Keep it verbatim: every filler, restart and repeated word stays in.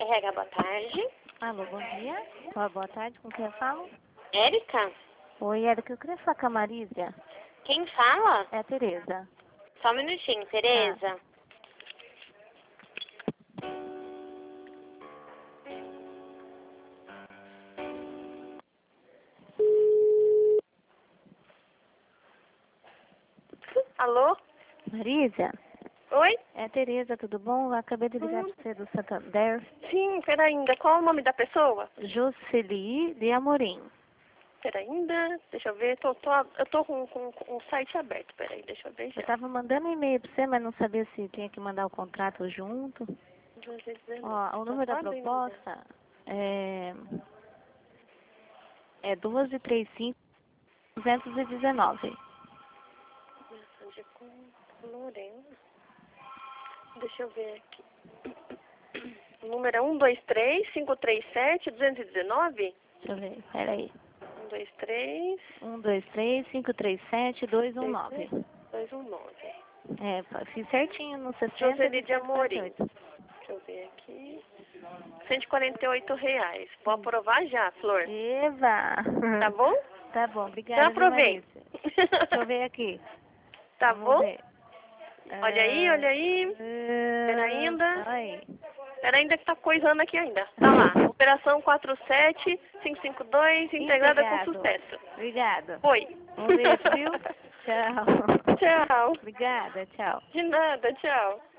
R H, boa tarde. Alô, bom dia. Boa, boa tarde, com quem eu falo? Érica? Oi, Érica, eu queria falar com a Marísia. Quem fala? É a Tereza. Só um minutinho, Tereza. Alô? Marísia? Oi? É a Tereza, tudo bom? Eu acabei de ligar Hum. pra você do Santander. Sim, pera ainda. Qual o nome da pessoa? Jocely de Amorim. Pera ainda. Deixa eu ver. Tô, tô, eu tô com, com, com o site aberto. Pera aí, deixa eu ver já. Eu tava mandando e-mail pra você, mas não sabia se tinha que mandar o contrato junto. Ó, o número da proposta é... É doze trinta e cinco, duzentos e dezenove. Lorena. Deixa eu ver aqui. O número é um dois três, cinco três sete, duzentos e dezenove? Deixa eu ver, peraí. um dois três, um dois três, cinco três sete, dois um nove. dois um nove. É, fiz certinho no sessenta Joseli de de Amorim. cento e quarenta e oito. Deixa eu ver aqui. cento e quarenta e oito reais. Vou aprovar já, Flor. Eva! Tá bom? Tá bom, Já obrigada, viu, aprovei. Marícia? Deixa eu ver aqui. Tá Vamos bom? ver. Olha aí, olha aí. Ah, Pera ainda. Ai. Pera ainda que tá coisando aqui ainda. Tá lá. Operação quatro sete cinco cinco dois, integrada com Obrigado. sucesso. Obrigado. Foi. Um beijo, viu? Tchau. Tchau. Obrigada, tchau. De nada, tchau.